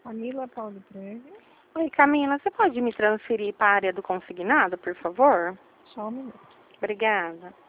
Camila Paulo Preve. Oi, Camila, você pode me transferir para a área do consignado, por favor? Só um minuto. Obrigada.